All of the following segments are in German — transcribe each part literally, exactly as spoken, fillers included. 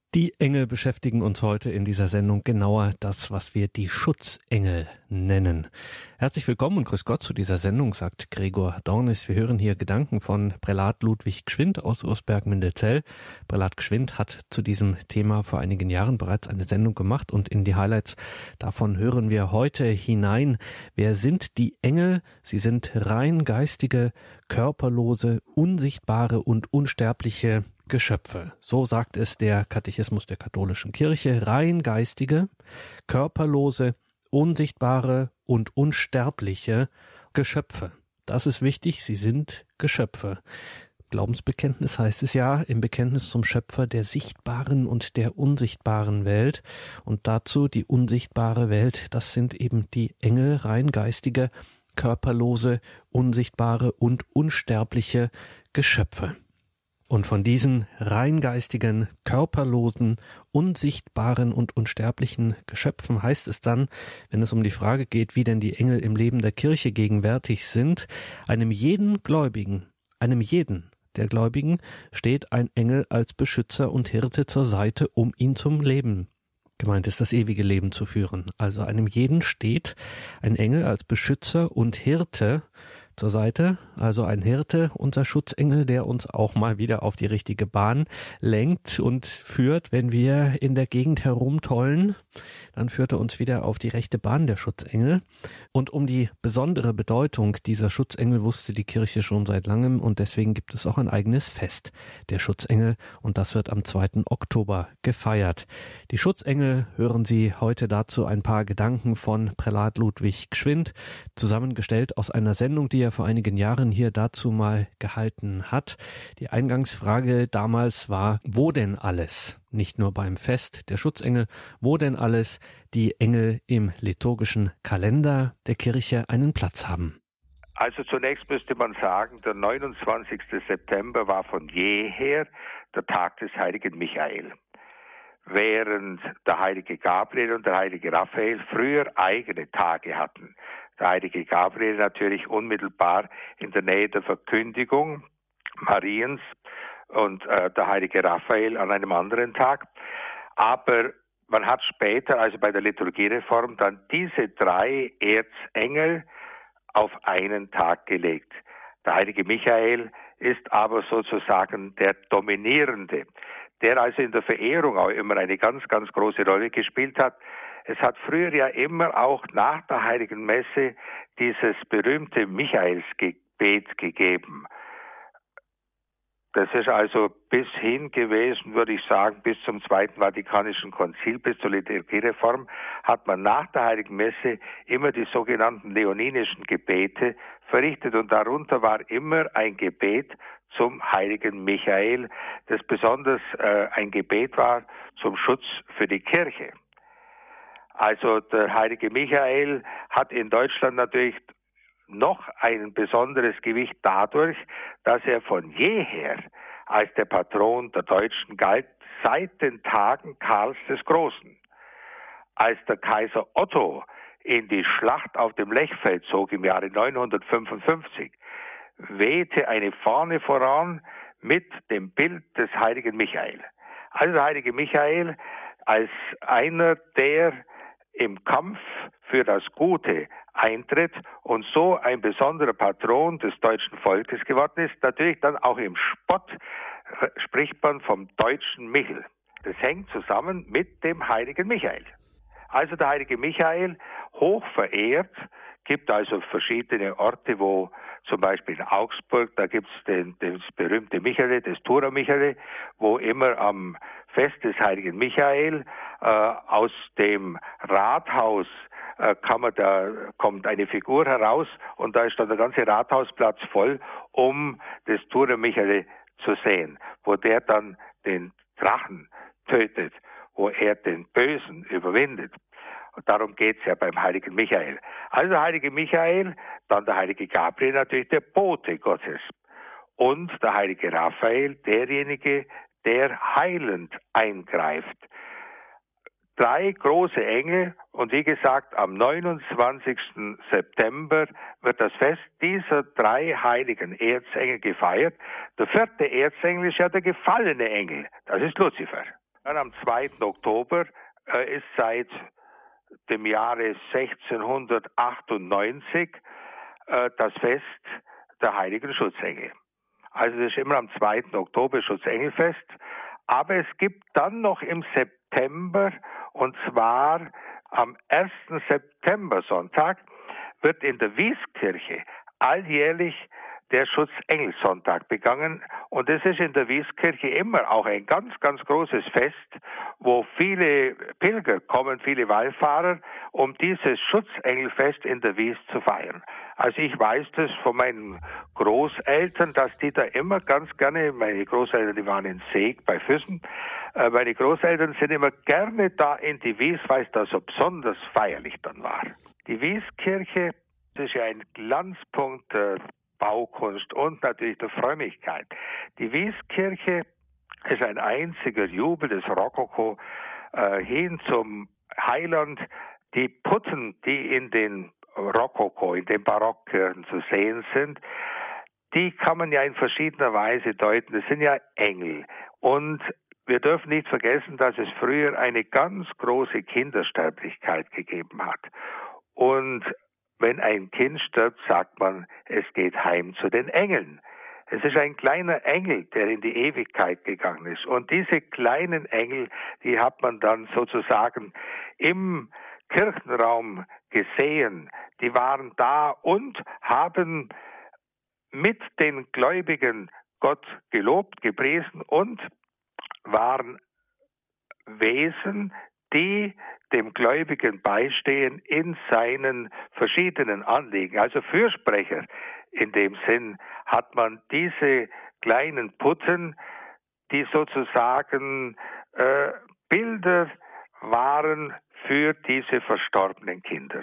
Die Engel beschäftigen uns heute in dieser Sendung, genauer das, was wir die Schutzengel nennen. Herzlich willkommen und grüß Gott zu dieser Sendung, sagt Gregor Dornis. Wir hören hier Gedanken von Prälat Ludwig Gschwind aus Ursberg-Mindelzell. Prälat Gschwind hat zu diesem Thema vor einigen Jahren bereits eine Sendung gemacht und in die Highlights davon hören wir heute hinein. Wer sind die Engel? Sie sind rein geistige, körperlose, unsichtbare und unsterbliche Geschöpfe. So sagt es der Katechismus der katholischen Kirche. Rein geistige, körperlose, unsichtbare und unsterbliche Geschöpfe. Das ist wichtig, sie sind Geschöpfe. Glaubensbekenntnis heißt es ja, im Bekenntnis zum Schöpfer der sichtbaren und der unsichtbaren Welt. Und dazu die unsichtbare Welt, das sind eben die Engel, rein geistige, körperlose, unsichtbare und unsterbliche Geschöpfe. Und von diesen rein geistigen, körperlosen, unsichtbaren und unsterblichen Geschöpfen heißt es dann, wenn es um die Frage geht, wie denn die Engel im Leben der Kirche gegenwärtig sind, einem jeden Gläubigen, einem jeden der Gläubigen steht ein Engel als Beschützer und Hirte zur Seite, um ihn zum Leben, gemeint ist das ewige Leben, zu führen. Also einem jeden steht ein Engel als Beschützer und Hirte zur Seite, also ein Hirte, unser Schutzengel, der uns auch mal wieder auf die richtige Bahn lenkt und führt. Wenn wir in der Gegend herumtollen, dann führt er uns wieder auf die rechte Bahn, der Schutzengel. Und um die besondere Bedeutung dieser Schutzengel wusste die Kirche schon seit langem und deswegen gibt es auch ein eigenes Fest, der Schutzengel, und das wird am zweiten Oktober gefeiert. Die Schutzengel, hören Sie heute dazu ein paar Gedanken von Prälat Ludwig Gschwind, zusammengestellt aus einer Sendung, die er vor einigen Jahren hier dazu mal gehalten hat. Die Eingangsfrage damals war, wo denn alles? Nicht nur beim Fest der Schutzengel, wo denn alles die Engel im liturgischen Kalender der Kirche einen Platz haben. Also zunächst müsste man sagen, der neunundzwanzigster September war von jeher der Tag des heiligen Michael. Während der heilige Gabriel und der heilige Raphael früher eigene Tage hatten. Der heilige Gabriel natürlich unmittelbar in der Nähe der Verkündigung Mariens und äh, der heilige Raphael an einem anderen Tag. Aber man hat später, also bei der Liturgiereform, dann diese drei Erzengel auf einen Tag gelegt. Der heilige Michael ist aber sozusagen der Dominierende, der also in der Verehrung auch immer eine ganz, ganz große Rolle gespielt hat. Es hat früher ja immer auch nach der Heiligen Messe dieses berühmte Michaelsgebet gegeben. Das ist also bis hin gewesen, würde ich sagen, bis zum Zweiten Vatikanischen Konzil, bis zur Liturgiereform, hat man nach der Heiligen Messe immer die sogenannten leoninischen Gebete verrichtet. Und darunter war immer ein Gebet zum heiligen Michael, das besonders äh, ein Gebet war zum Schutz für die Kirche. Also der heilige Michael hat in Deutschland natürlich noch ein besonderes Gewicht dadurch, dass er von jeher als der Patron der Deutschen galt, seit den Tagen Karls des Großen. Als der Kaiser Otto in die Schlacht auf dem Lechfeld zog im Jahre neunhundertfünfundfünfzig, wehte eine Fahne voran mit dem Bild des heiligen Michael. Also der heilige Michael als einer, der im Kampf für das Gute eintritt und so ein besonderer Patron des deutschen Volkes geworden ist. Natürlich dann auch im Spott spricht man vom deutschen Michel. Das hängt zusammen mit dem heiligen Michael. Also der heilige Michael, hoch verehrt, gibt also verschiedene Orte, wo zum Beispiel in Augsburg, da gibt es den, das berühmte Michele, das Thurer Michele, wo immer am Fest des heiligen Michael äh, aus dem Rathaus äh, kann man, da kommt eine Figur heraus und da ist dann der ganze Rathausplatz voll, um das Thurer Michele zu sehen, wo der dann den Drachen tötet, wo er den Bösen überwindet. Und darum geht's ja beim heiligen Michael. Also der heilige Michael, dann der heilige Gabriel, natürlich der Bote Gottes. Und der heilige Raphael, derjenige, der heilend eingreift. Drei große Engel und wie gesagt, am neunundzwanzigsten September wird das Fest dieser drei heiligen Erzengel gefeiert. Der vierte Erzengel ist ja der gefallene Engel, das ist Luzifer. Dann am zweiten Oktober äh, ist seit dem Jahre sechzehnhundertachtundneunzig äh, das Fest der heiligen Schutzengel. Also das ist immer am zweiten Oktober Schutzengelfest. Aber es gibt dann noch im September, und zwar am ersten September-Sonntag, wird in der Wieskirche alljährlich der Schutzengelsonntag begangen. Und das ist in der Wieskirche immer auch ein ganz, ganz großes Fest, wo viele Pilger kommen, viele Wallfahrer, um dieses Schutzengelfest in der Wies zu feiern. Also ich weiß das von meinen Großeltern, dass die da immer ganz gerne, meine Großeltern, die waren in Seeg bei Füssen, äh, meine Großeltern sind immer gerne da in die Wies, weil es da so besonders feierlich dann war. Die Wieskirche, das ist ja ein Glanzpunkt der Baukunst und natürlich der Frömmigkeit. Die Wieskirche ist ein einziger Jubel des Rokoko äh, hin zum Heiland. Die Putten, die in den Rokoko, in den Barockkirchen zu sehen sind, die kann man ja in verschiedener Weise deuten. Das sind ja Engel. Und wir dürfen nicht vergessen, dass es früher eine ganz große Kindersterblichkeit gegeben hat. Und wenn ein Kind stirbt, sagt man, es geht heim zu den Engeln. Es ist ein kleiner Engel, der in die Ewigkeit gegangen ist. Und diese kleinen Engel, die hat man dann sozusagen im Kirchenraum gesehen. Die waren da und haben mit den Gläubigen Gott gelobt, gepriesen und waren Wesen, die dem Gläubigen beistehen in seinen verschiedenen Anliegen. Also Fürsprecher in dem Sinn hat man diese kleinen Putten, die sozusagen äh, Bilder waren für diese verstorbenen Kinder.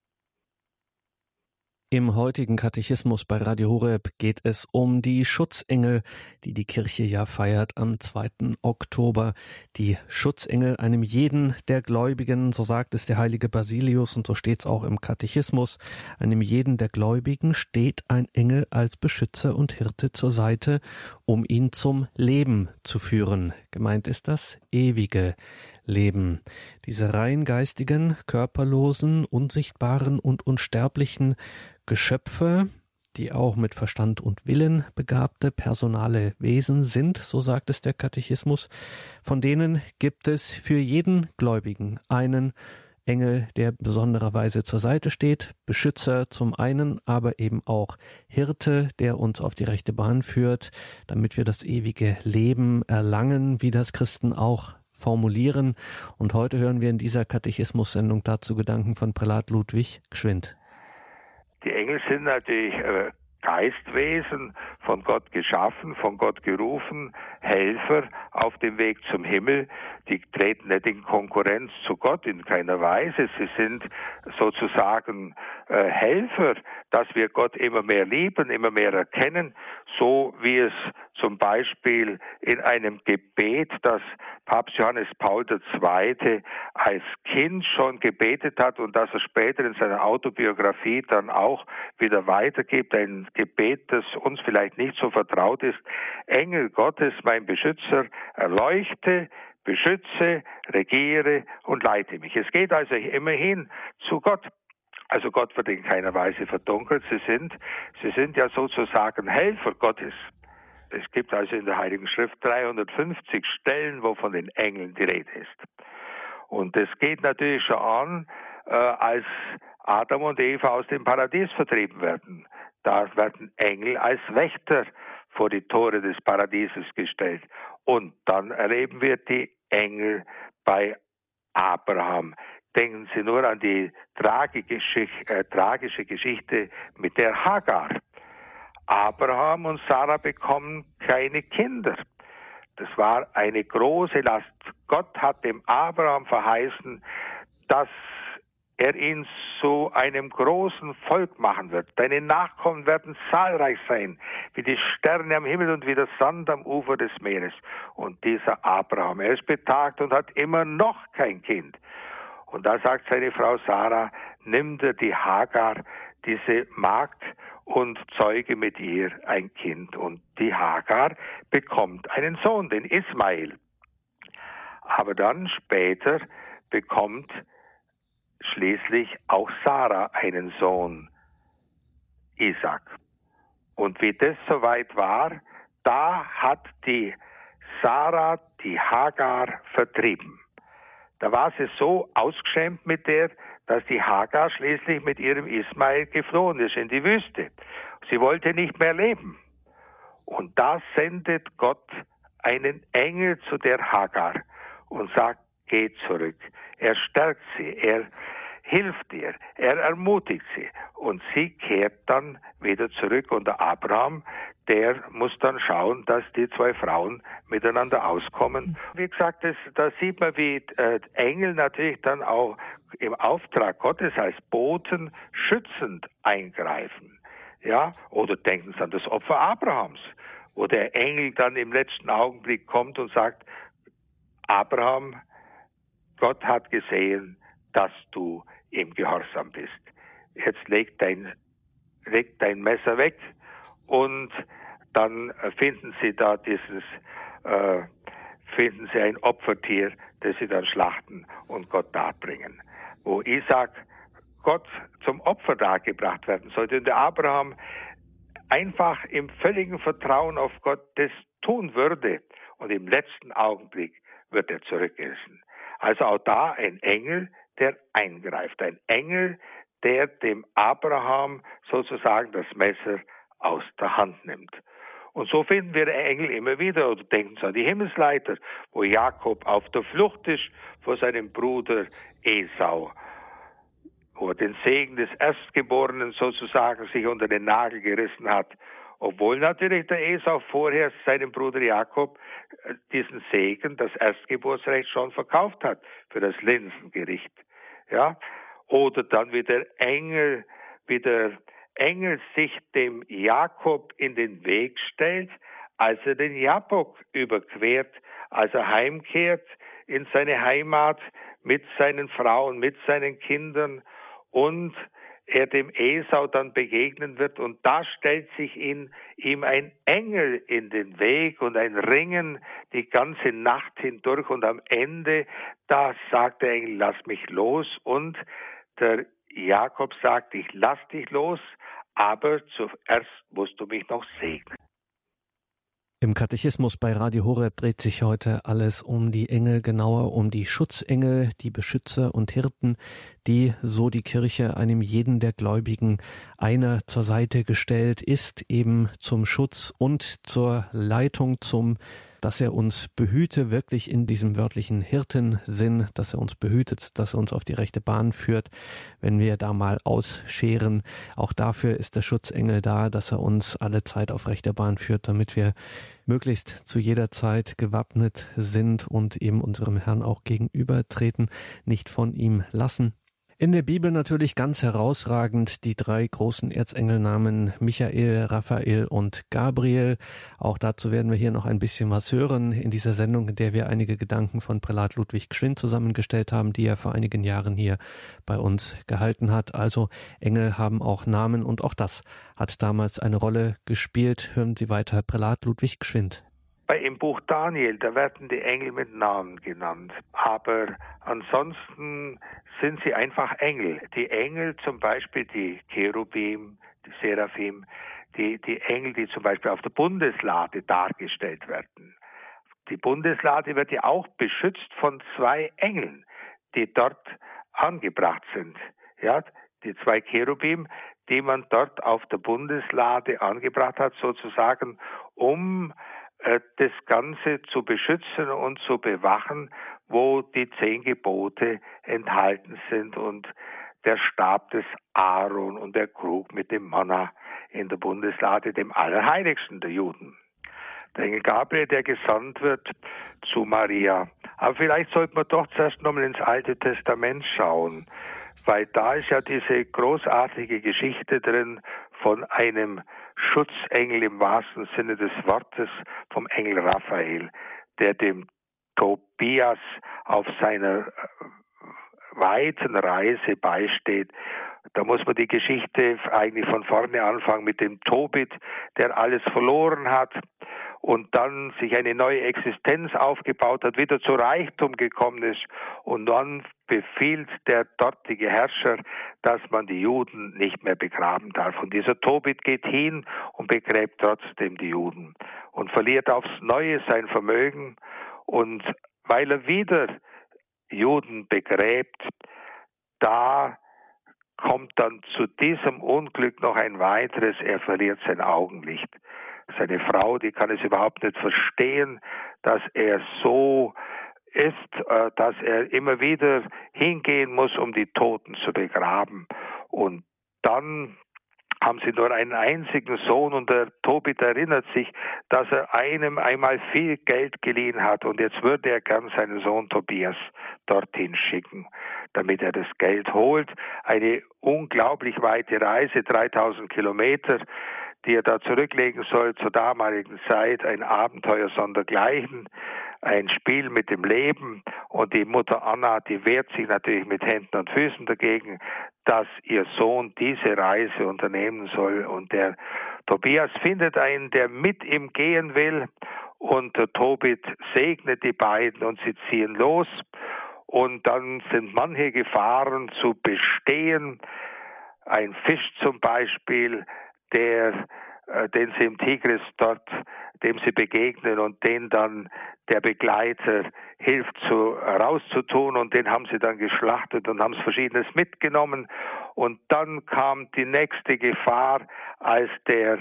Im heutigen Katechismus bei Radio Horeb geht es um die Schutzengel, die die Kirche ja feiert am zweiten Oktober. Die Schutzengel einem jeden der Gläubigen, so sagt es der heilige Basilius und so steht es auch im Katechismus, einem jeden der Gläubigen steht ein Engel als Beschützer und Hirte zur Seite, um ihn zum Leben zu führen. Gemeint ist das ewige Leben. Diese rein geistigen, körperlosen, unsichtbaren und unsterblichen Geschöpfe, die auch mit Verstand und Willen begabte personale Wesen sind, so sagt es der Katechismus, von denen gibt es für jeden Gläubigen einen Engel, der besondererweise zur Seite steht, Beschützer zum einen, aber eben auch Hirte, der uns auf die rechte Bahn führt, damit wir das ewige Leben erlangen, wie das Christen auch formulieren. Und heute hören wir in dieser Katechismus-Sendung dazu Gedanken von Prälat Ludwig Gschwind. Die Engel sind natürlich äh, Geistwesen, von Gott geschaffen, von Gott gerufen, Helfer auf dem Weg zum Himmel. Die treten nicht in Konkurrenz zu Gott in keiner Weise. Sie sind sozusagen äh, Helfer, dass wir Gott immer mehr lieben, immer mehr erkennen, so wie es zum Beispiel in einem Gebet, das Papst Johannes Paul der Zweite als Kind schon gebetet hat und das er später in seiner Autobiografie dann auch wieder weitergibt, ein Gebet, das uns vielleicht nicht so vertraut ist. Engel Gottes, mein Beschützer, erleuchte, beschütze, regiere und leite mich. Es geht also immerhin zu Gott. Also Gott wird in keiner Weise verdunkelt. Sie sind, sie sind ja sozusagen Helfer Gottes. Es gibt also in der Heiligen Schrift dreihundertfünfzig Stellen, wo von den Engeln die Rede ist. Und es geht natürlich schon an, äh, als Adam und Eva aus dem Paradies vertrieben werden. Da werden Engel als Wächter vor die Tore des Paradieses gestellt. Und dann erleben wir die Engel bei Abraham. Denken Sie nur an die tragische, äh, tragische Geschichte mit der Hagar. Abraham und Sarah bekommen keine Kinder. Das war eine große Last. Gott hat dem Abraham verheißen, dass er ihn zu einem großen Volk machen wird. Deine Nachkommen werden zahlreich sein, wie die Sterne am Himmel und wie der Sand am Ufer des Meeres. Und dieser Abraham, er ist betagt und hat immer noch kein Kind. Und da sagt seine Frau Sarah, nimm dir die Hagar, diese Magd, und zeuge mit ihr ein Kind. Und die Hagar bekommt einen Sohn, den Ismael. Aber dann später bekommt schließlich auch Sarah einen Sohn, Isaac. Und wie das soweit war, da hat die Sarah die Hagar vertrieben. Da war sie so ausgeschämt mit der, dass die Hagar schließlich mit ihrem Ismael geflohen ist in die Wüste. Sie wollte nicht mehr leben. Und da sendet Gott einen Engel zu der Hagar und sagt, geh zurück. Er stärkt sie, er hilft ihr, er ermutigt sie. Und sie kehrt dann wieder zurück. Und der Abraham, der muss dann schauen, dass die zwei Frauen miteinander auskommen. Wie gesagt, das, da sieht man, wie äh, Engel natürlich dann auch im Auftrag Gottes als Boten schützend eingreifen. Ja, oder denken Sie an das Opfer Abrahams, wo der Engel dann im letzten Augenblick kommt und sagt, Abraham, Gott hat gesehen, dass du im Gehorsam bist. Jetzt leg dein, leg dein Messer weg und dann finden sie da dieses, äh, finden sie ein Opfertier, das sie dann schlachten und Gott darbringen. Wo Isaac Gott zum Opfer dargebracht werden sollte. Und der Abraham einfach im völligen Vertrauen auf Gott das tun würde. Und im letzten Augenblick wird er zurückgerissen. Also auch da ein Engel, der eingreift. Ein Engel, der dem Abraham sozusagen das Messer aus der Hand nimmt. Und so finden wir Engel immer wieder, oder denken Sie an die Himmelsleiter, wo Jakob auf der Flucht ist vor seinem Bruder Esau, wo er den Segen des Erstgeborenen sozusagen sich unter den Nagel gerissen hat, obwohl natürlich der Esau vorher seinem Bruder Jakob diesen Segen, das Erstgeburtsrecht schon verkauft hat für das Linsengericht. Ja? Oder dann wie der Engel, wie der Engel sich dem Jakob in den Weg stellt, als er den Jabbok überquert, als er heimkehrt in seine Heimat mit seinen Frauen, mit seinen Kindern und er dem Esau dann begegnen wird. Und da stellt sich ihn, ihm ein Engel in den Weg und ein Ringen die ganze Nacht hindurch. Und am Ende, da sagt der Engel, lass mich los. Und der Jakob sagt, ich lass dich los, aber zuerst musst du mich noch segnen. Im Katechismus bei Radio Horeb dreht sich heute alles um die Engel, genauer um die Schutzengel, die Beschützer und Hirten, die, so die Kirche, einem jeden der Gläubigen einer zur Seite gestellt ist, eben zum Schutz und zur Leitung, zum dass er uns behüte, wirklich in diesem wörtlichen Hirtensinn, dass er uns behütet, dass er uns auf die rechte Bahn führt, wenn wir da mal ausscheren. Auch dafür ist der Schutzengel da, dass er uns alle Zeit auf rechter Bahn führt, damit wir möglichst zu jeder Zeit gewappnet sind und eben unserem Herrn auch gegenübertreten, nicht von ihm lassen. In der Bibel natürlich ganz herausragend die drei großen Erzengelnamen Michael, Raphael und Gabriel. Auch dazu werden wir hier noch ein bisschen was hören in dieser Sendung, in der wir einige Gedanken von Prälat Ludwig Gschwind zusammengestellt haben, die er vor einigen Jahren hier bei uns gehalten hat. Also Engel haben auch Namen und auch das hat damals eine Rolle gespielt. Hören Sie weiter, Prälat Ludwig Gschwind. Im Buch Daniel, da werden die Engel mit Namen genannt, aber ansonsten sind sie einfach Engel. Die Engel zum Beispiel, die Cherubim, die Seraphim, die, die Engel, die zum Beispiel auf der Bundeslade dargestellt werden. Die Bundeslade wird ja auch beschützt von zwei Engeln, die dort angebracht sind. Ja, die zwei Cherubim, die man dort auf der Bundeslade angebracht hat, sozusagen, um das Ganze zu beschützen und zu bewachen, wo die zehn Gebote enthalten sind und der Stab des Aaron und der Krug mit dem Manna in der Bundeslade, dem Allerheiligsten der Juden. Der Engel Gabriel, der gesandt wird zu Maria. Aber vielleicht sollte man doch zuerst nochmal ins Alte Testament schauen, weil da ist ja diese großartige Geschichte drin von einem Schutzengel im wahrsten Sinne des Wortes, vom Engel Raphael, der dem Tobias auf seiner weiten Reise beisteht. Da muss man die Geschichte eigentlich von vorne anfangen mit dem Tobit, der alles verloren hat und dann sich eine neue Existenz aufgebaut hat, wieder zu Reichtum gekommen ist und dann befiehlt der dortige Herrscher, dass man die Juden nicht mehr begraben darf. Und dieser Tobit geht hin und begräbt trotzdem die Juden und verliert aufs Neue sein Vermögen. Und weil er wieder Juden begräbt, da kommt dann zu diesem Unglück noch ein weiteres, er verliert sein Augenlicht. Seine Frau, die kann es überhaupt nicht verstehen, dass er so ist, dass er immer wieder hingehen muss, um die Toten zu begraben. Und dann haben sie nur einen einzigen Sohn und der Tobit erinnert sich, dass er einem einmal viel Geld geliehen hat und jetzt würde er gern seinen Sohn Tobias dorthin schicken, damit er das Geld holt. Eine unglaublich weite Reise, dreitausend Kilometer, die er da zurücklegen soll, zur damaligen Zeit ein Abenteuer sondergleichen, ein Spiel mit dem Leben. Und die Mutter Anna, die wehrt sich natürlich mit Händen und Füßen dagegen, dass ihr Sohn diese Reise unternehmen soll. Und der Tobias findet einen, der mit ihm gehen will. Und der Tobit segnet die beiden und sie ziehen los. Und dann sind manche Gefahren zu bestehen. Ein Fisch zum Beispiel, der, äh, den sie im Tigris dort, dem sie begegnen und den dann der Begleiter hilft zu, rauszutun und den haben sie dann geschlachtet und haben Verschiedenes mitgenommen. Und dann kam die nächste Gefahr, als der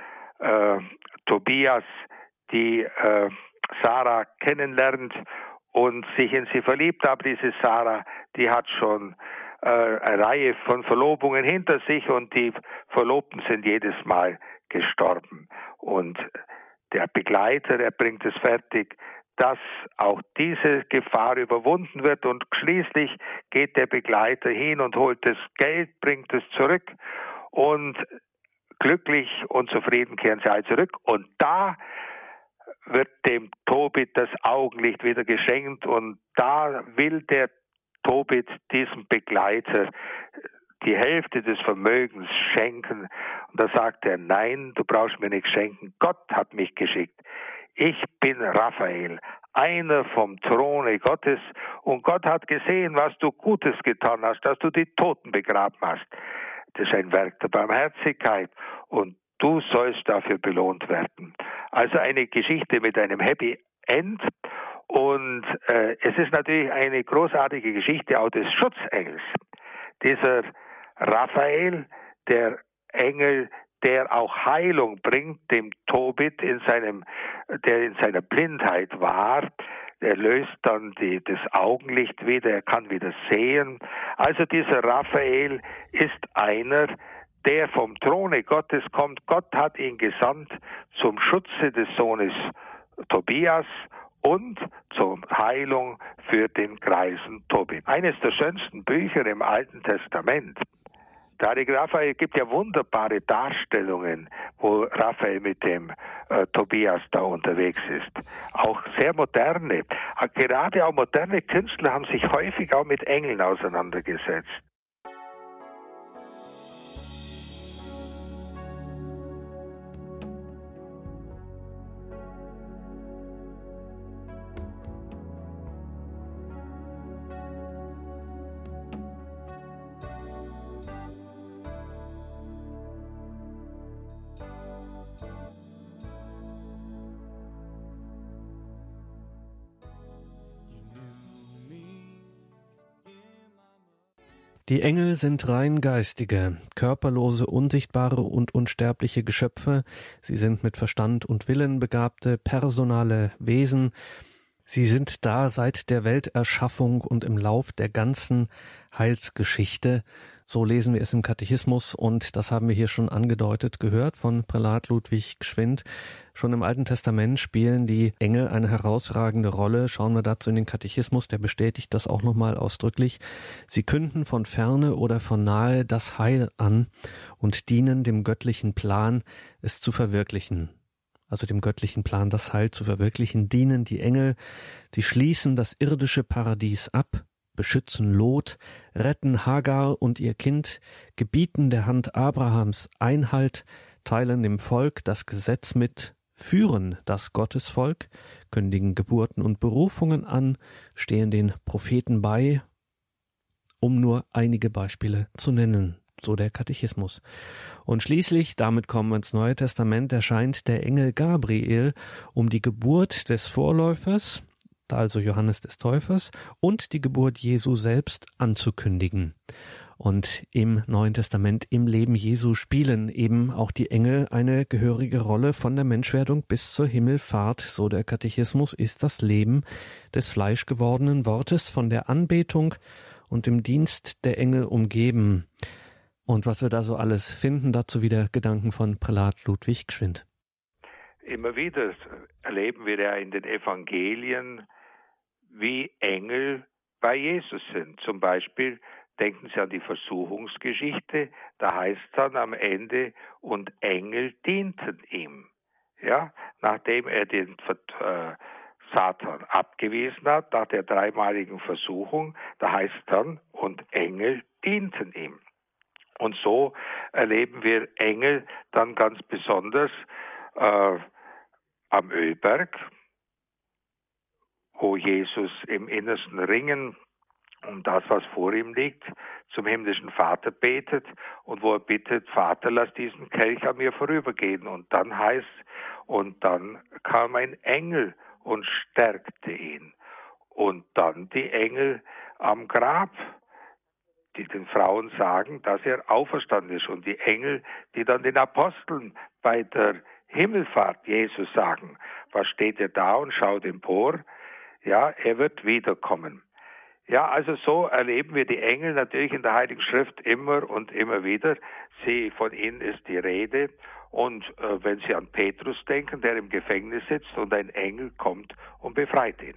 äh, Tobias die äh, Sarah kennenlernt und sich in sie verliebt. Aber diese Sarah, die hat schon äh, eine Reihe von Verlobungen hinter sich und die Verlobten sind jedes Mal gestorben. Und der Begleiter, er bringt es fertig, dass auch diese Gefahr überwunden wird und schließlich geht der Begleiter hin und holt das Geld, bringt es zurück und glücklich und zufrieden kehren sie alle zurück und da wird dem Tobit das Augenlicht wieder geschenkt und da will der Tobit diesem Begleiter die Hälfte des Vermögens schenken. Und da sagt er, nein, du brauchst mir nichts schenken, Gott hat mich geschickt. Ich bin Raphael, einer vom Throne Gottes und Gott hat gesehen, was du Gutes getan hast, dass du die Toten begraben hast. Das ist ein Werk der Barmherzigkeit und du sollst dafür belohnt werden. Also eine Geschichte mit einem Happy End und äh, es ist natürlich eine großartige Geschichte auch des Schutzengels. Dieser Raphael, der Engel, der auch Heilung bringt, dem Tobit, in seinem, der in seiner Blindheit war. Er löst dann die, das Augenlicht wieder, er kann wieder sehen. Also dieser Raphael ist einer, der vom Throne Gottes kommt. Gott hat ihn gesandt zum Schutze des Sohnes Tobias und zur Heilung für den greisen Tobit. Eines der schönsten Bücher im Alten Testament. Der heilige Raphael gibt ja wunderbare Darstellungen, wo Raphael mit dem äh, Tobias da unterwegs ist. Auch sehr moderne. Gerade auch moderne Künstler haben sich häufig auch mit Engeln auseinandergesetzt. Die Engel sind rein geistige, körperlose, unsichtbare und unsterbliche Geschöpfe. Sie sind mit Verstand und Willen begabte, personale Wesen. Sie sind da seit der Welterschaffung und im Lauf der ganzen Heilsgeschichte. So lesen wir es im Katechismus und das haben wir hier schon angedeutet gehört von Prälat Ludwig Gschwind. Schon im Alten Testament spielen die Engel eine herausragende Rolle. Schauen wir dazu in den Katechismus, der bestätigt das auch nochmal ausdrücklich. Sie künden von ferne oder von nahe das Heil an und dienen dem göttlichen Plan, es zu verwirklichen. Also dem göttlichen Plan, das Heil zu verwirklichen, dienen die Engel. Sie schließen das irdische Paradies ab, beschützen Lot, retten Hagar und ihr Kind, gebieten der Hand Abrahams Einhalt, teilen dem Volk das Gesetz mit, führen das Gottesvolk, kündigen Geburten und Berufungen an, stehen den Propheten bei, um nur einige Beispiele zu nennen, so der Katechismus. Und schließlich, damit kommen wir ins Neue Testament, erscheint der Engel Gabriel, um die Geburt des Vorläufers, also Johannes des Täufers, und die Geburt Jesu selbst anzukündigen. Und im Neuen Testament, im Leben Jesu, spielen eben auch die Engel eine gehörige Rolle. Von der Menschwerdung bis zur Himmelfahrt, so der Katechismus, ist das Leben des fleischgewordenen Wortes von der Anbetung und dem Dienst der Engel umgeben. Und was wir da so alles finden, dazu wieder Gedanken von Prälat Ludwig Gschwind. Immer wieder erleben wir ja in den Evangelien, wie Engel bei Jesus sind. Zum Beispiel denken Sie an die Versuchungsgeschichte, da heißt es dann am Ende, und Engel dienten ihm. Ja, nachdem er den äh, Satan abgewiesen hat, nach der dreimaligen Versuchung, da heißt es dann, und Engel dienten ihm. Und so erleben wir Engel dann ganz besonders äh, am Ölberg, wo Jesus im innersten Ringen um das, was vor ihm liegt, zum himmlischen Vater betet und wo er bittet, Vater, lass diesen Kelch an mir vorübergehen. Und dann heißt, und dann kam ein Engel und stärkte ihn. Und dann die Engel am Grab, die den Frauen sagen, dass er auferstanden ist. Und die Engel, die dann den Aposteln bei der Himmelfahrt Jesus sagen, was steht er da und schaut empor? Ja, er wird wiederkommen. Ja, also so erleben wir die Engel natürlich in der Heiligen Schrift immer und immer wieder. Sie, von ihnen ist die Rede. Und äh, wenn Sie an Petrus denken, der im Gefängnis sitzt und ein Engel kommt und befreit ihn.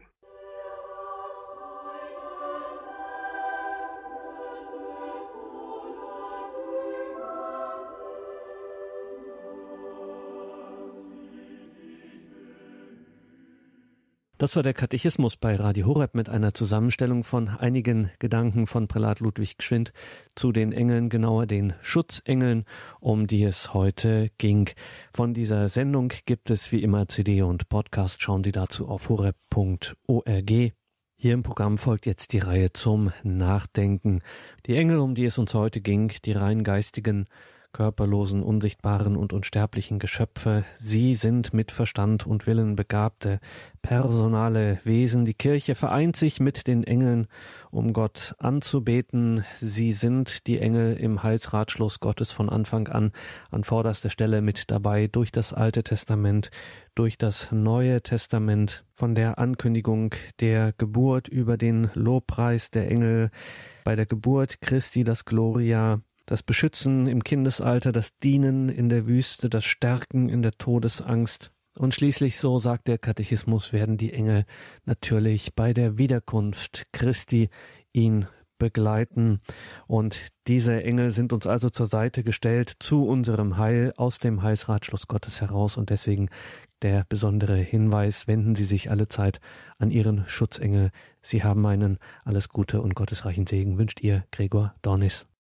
Das war der Katechismus bei Radio Horeb mit einer Zusammenstellung von einigen Gedanken von Prälat Ludwig Gschwind zu den Engeln, genauer den Schutzengeln, um die es heute ging. Von dieser Sendung gibt es wie immer C D und Podcast. Schauen Sie dazu auf horeb punkt org. Hier im Programm folgt jetzt die Reihe zum Nachdenken. Die Engel, um die es uns heute ging, die rein geistigen, körperlosen, unsichtbaren und unsterblichen Geschöpfe. Sie sind mit Verstand und Willen begabte, personale Wesen. Die Kirche vereint sich mit den Engeln, um Gott anzubeten. Sie sind, die Engel, im Heilsratschluss Gottes von Anfang an an vorderster Stelle mit dabei, durch das Alte Testament, durch das Neue Testament, von der Ankündigung der Geburt über den Lobpreis der Engel, bei der Geburt Christi das Gloria, das Beschützen im Kindesalter, das Dienen in der Wüste, das Stärken in der Todesangst. Und schließlich, so sagt der Katechismus, werden die Engel natürlich bei der Wiederkunft Christi ihn begleiten. Und diese Engel sind uns also zur Seite gestellt zu unserem Heil aus dem Heilsratschluss Gottes heraus. Und deswegen der besondere Hinweis, wenden Sie sich alle Zeit an Ihren Schutzengel. Sie haben einen alles Gute und gottesreichen Segen, wünscht Ihr Gregor Dornis.